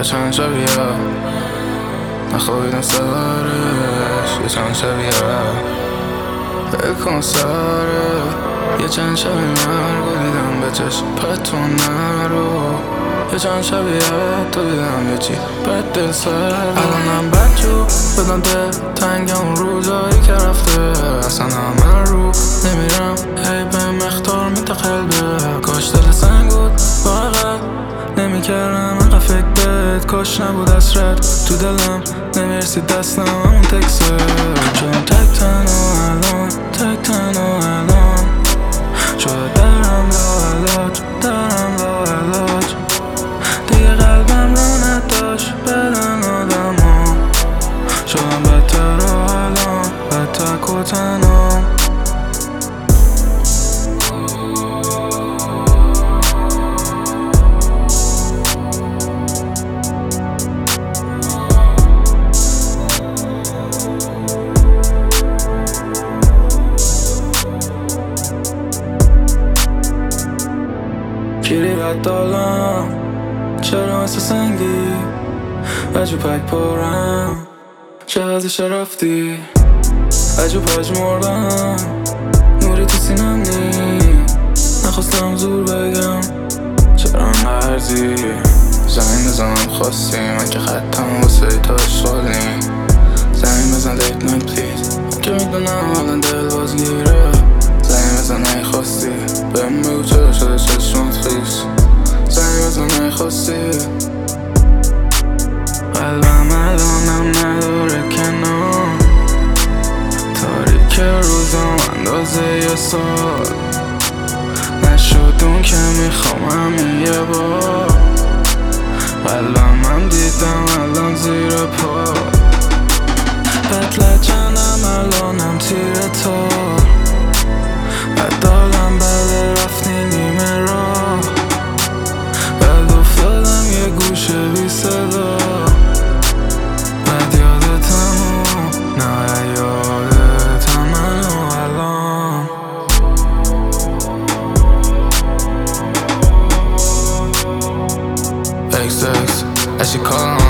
چند شبیه نخوابیدم سرش یه چند شبیه بکن سره یه چند شبیه مرگو دیدم به چشم پتونه رو یه چند شبیه تو دیدم یه چی بد دل سر الانم بدجو بدم دل تنگ اون روزایی که رفته اصلا همه رو نمیرم هی به مختار میده قلبه کاش دل سنگ بود واقعا نمیکردم انقدر فکر بهت کاش نبود اسرت تو دلم نمیرسید دستم همون تکسه چون تک تنها الان تک تنها الان شده درم لاعلاج درم لاعلاج دیگه قلبم رو نداشت بدن آدم ها شدم بدتر و الان بدتک و تنها گیری بد دالم چرا مثل سنگی عجب پک پارم چه ازش رفتی عجب مردم نوری تو سینم نی نخواستم زور بگم چرا نرزی زمین بزنم خواستی من که خطم واسه تا اشغالی زمین بزن لیت نایت پلیز من که میدونم حالا دل بازگیره زمین بزن خواستی بهم بگو چرا شده چشمات خیس زمین بزن نیخواستی قلبم الانم نداره کنار تاریک روزم اندازه یه سال نشد اون که میخوام همین یه بار قلبم دیدم الان زیر پا بدلجنم الانم تیره تار بدالم بله رفتی نیمه راه بد افتادم یه گوشه بی صدا بد یادتم و نه یادتم منو الان XX as she call